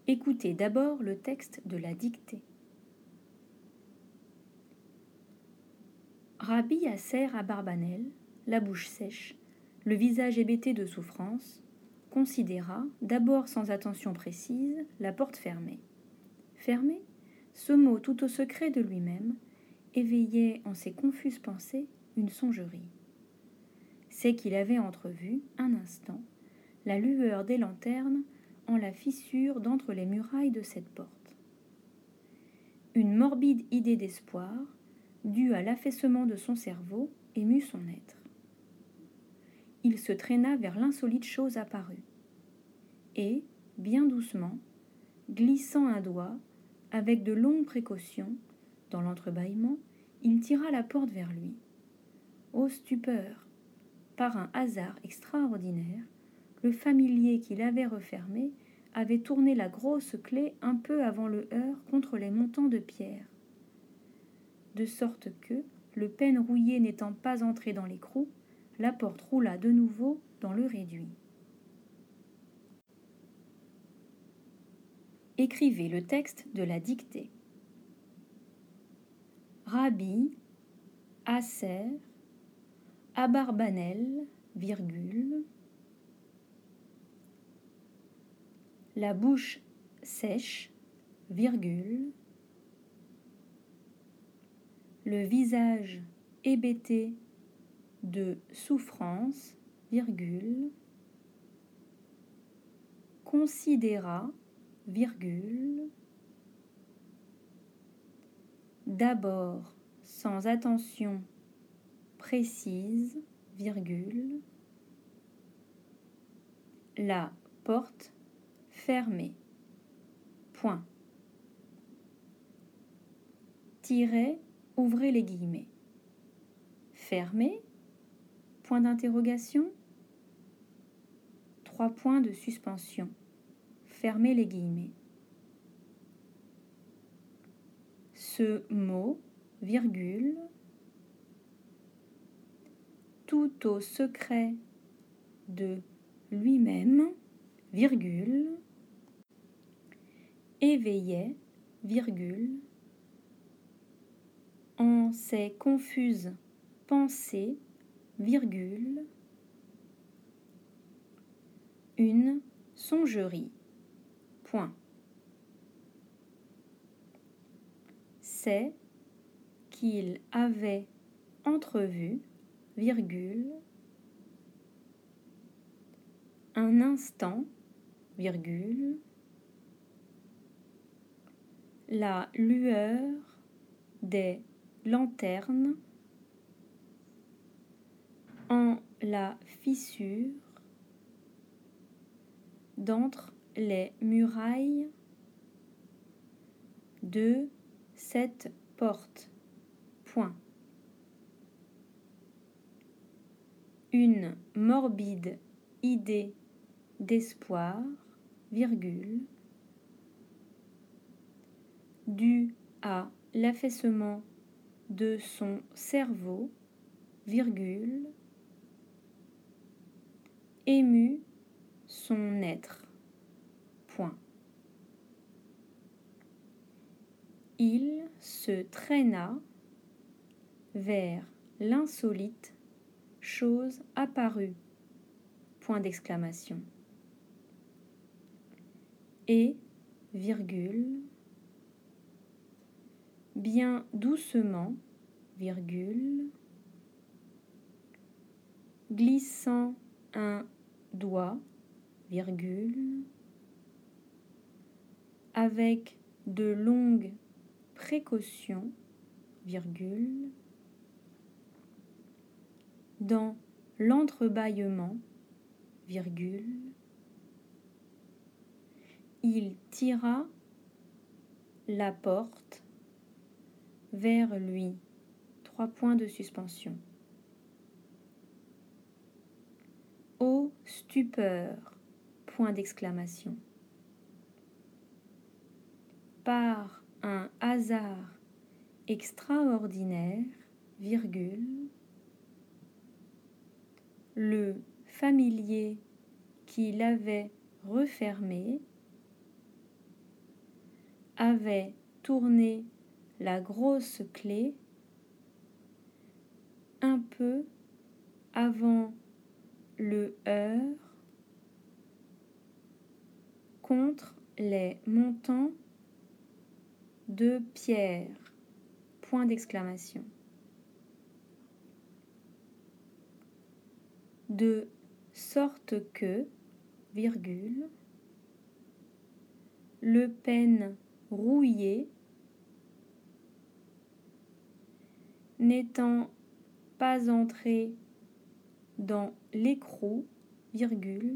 Écoutez d'abord le texte de la dictée. Rabbi Yasser Abarbanel, la bouche sèche, le visage hébété de souffrance, considéra, d'abord sans attention précise, la porte fermée. Fermée, ce mot tout au secret de lui-même éveillait en ses confuses pensées une songerie. C'est qu'il avait entrevu, un instant, la lueur des lanternes en la fissure d'entre les murailles de cette porte. Une morbide idée d'espoir, due à l'affaissement de son cerveau, émut son être. Il se traîna vers l'insolite chose apparue, et, bien doucement, glissant un doigt, avec de longues précautions, dans l'entrebâillement, il tira la porte vers lui. Ô stupeur! Par un hasard extraordinaire, le familier qui l'avait refermé avait tourné la grosse clé un peu avant le heurt contre les montants de pierre, de sorte que, le pêne rouillé n'étant pas entré dans l'écrou, la porte roula de nouveau dans le réduit. Écrivez le texte de la dictée. Rabbi Yasser Abarbanel, virgule, la bouche sèche, virgule, le visage hébété de souffrance, virgule, considéra, virgule, d'abord sans attention précise, virgule, la porte fermée, point. Tiret, ouvrez les guillemets. Fermé, point d'interrogation, 3 points de suspension. Fermez les guillemets. Ce mot, virgule, tout au secret de lui-même, virgule, éveillait, virgule, en ses confuses pensées, virgule, une songerie, point. C'est qu'il avait entrevu, virgule, un instant, virgule, la lueur des lanternes en la fissure d'entre les murailles de cette porte, point. Une morbide idée d'espoir, virgule, due à l'affaissement de son cerveau, virgule, émut son être, point. Il se traîna vers l'insolite chose apparue, point d'exclamation. Et, virgule, bien doucement, virgule, glissant un doigt, virgule, avec de longues précautions, virgule, dans l'entrebâillement, virgule, il tira la porte vers lui, 3 points de suspension. Ô stupeur, point d'exclamation. Par un hasard extraordinaire, virgule, le familier qui l'avait refermé avait tourné la grosse clé un peu avant le heure contre les montants de pierre. Point d'exclamation. De sorte que, virgule, le pêne rouillé, n'étant pas entré dans l'écrou, virgule,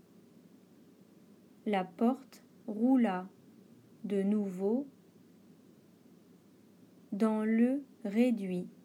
la porte roula de nouveau dans le réduit.